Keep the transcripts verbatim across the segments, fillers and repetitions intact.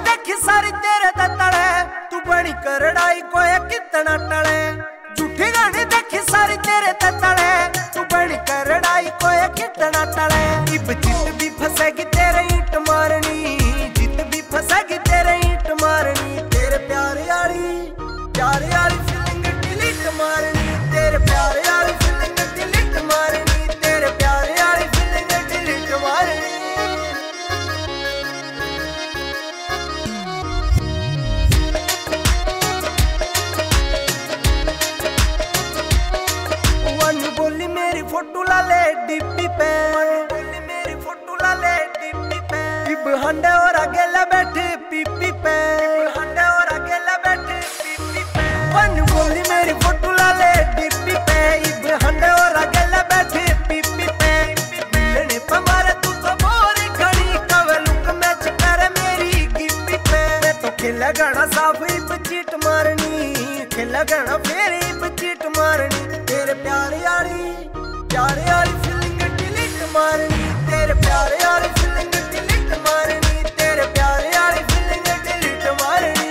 देखी सारी तेरे ते तले, तू बनी करड़ाई कोई कितना टले। झूठी गानी देखी सारी तेरे ते तले, तू बनी करड़ाई कोई कितना टले। इब जित भी फसेगी तेरे ईंट मारनी, जित भी फसेगी तेरे ईंट मारनी। तेरे प्यारे आली प्यारे आली फीलिंग डिलीट मारनी, तेरे प्यारे आली फीलिंग डिलीट मारनी, तेरे प्यारे आली फीलिंग डिलीट मारनी। बोली मेरी फोटो ला ले डीपी पे, बोली मेरी फोटो ला ले डीपी पे। इब हंडे और अकेला बैठे पीपी पे, हंडे और अकेला बैठे पीपी पे। वन बोली मेरी फोटो ला ले डीपी पे, इब हंडे और अकेला बैठे पीपी पे। मिलने पे मारे तू तो बोरी खड़ी, कवे लुक मैच करे मेरी गिप्पी पे। मैं तो खेला गाना साफ इब चीट मारनी, खेला गाना फिर इब चीट मारनी। तेरे प्यारे आली प्यारे आली फीलिंग डिलीट मारनी, तेरे प्यारे आली फीलिंग डिलीट मारनी, तेरे प्यारे आली फीलिंग डिलीट मारनी।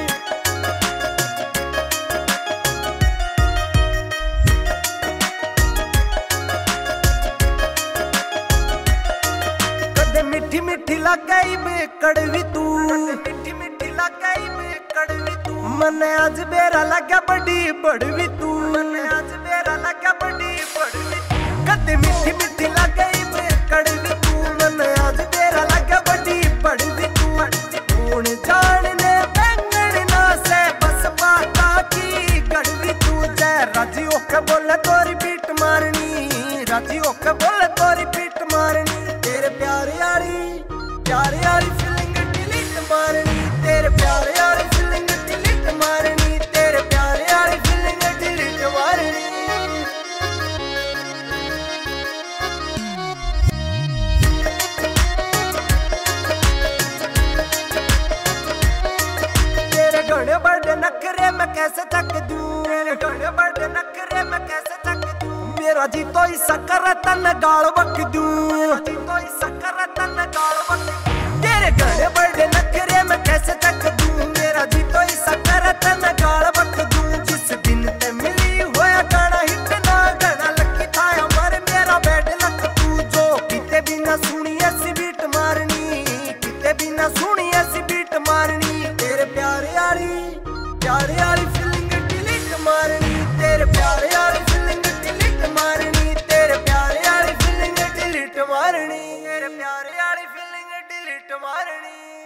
कदे मिठी मिठी लगाई बे कड़वी तू, मिठी मिठी लगाई बे कड़वी तू। मने आज बेरा लगा बड़ी बड़वी तू, मने आज बेरा लगा बड़ी बड़वी तू। कदे मिठी मिठी लगाई बे कड़वी तू, मने आज बेरा लगा बड़ी बड़वी तू। कौन जानने बैंगन ना से बस बाता की गड़वी तू। जय राजी ओके बोले तोरी बीट मारनी, राजी ओके बोले तोरी बीट मारनी। तेरे प्यारे आली प्यारे आली फीलिंग डिलीट मारनी, तेरे प्यारे आली फीलिंग डिलीट मारनी, तेरे प्यारे आली फीलिंग डिलीट मारनी। तेरे घने बड़े नखरे मैं कैसे तक दूं, तेरे घने बड़े नखरे मैं कैसे तक दूं। मेरा जी तो इसा करे तन गाल बक दूं, मेरा जी तो इसा करे तन गाल बक दूं। तेरे घने बड़े नखरे मैं कैसे तक दूं, मेरा जी तो इसा करे तन गाल बक दूं। जिस दिन ते मिली होया गाना हिट ना गाना लकी था अमर मेरा बैड लक तू। जो किते बिना सुनी ऐसी बीट मारनी, किते बिना सुनी ऐसी बीट मारनी। तेरे प्यारे आली प्यारे आली फीलिंग डिलीट मारनी, तेरे प्यारे आली फीलिंग डिलीट मारनी, तेरे प्यारे आली फीलिंग डिलीट मारनी, तेरे प्यारे आली फीलिंग डिलीट मारनी।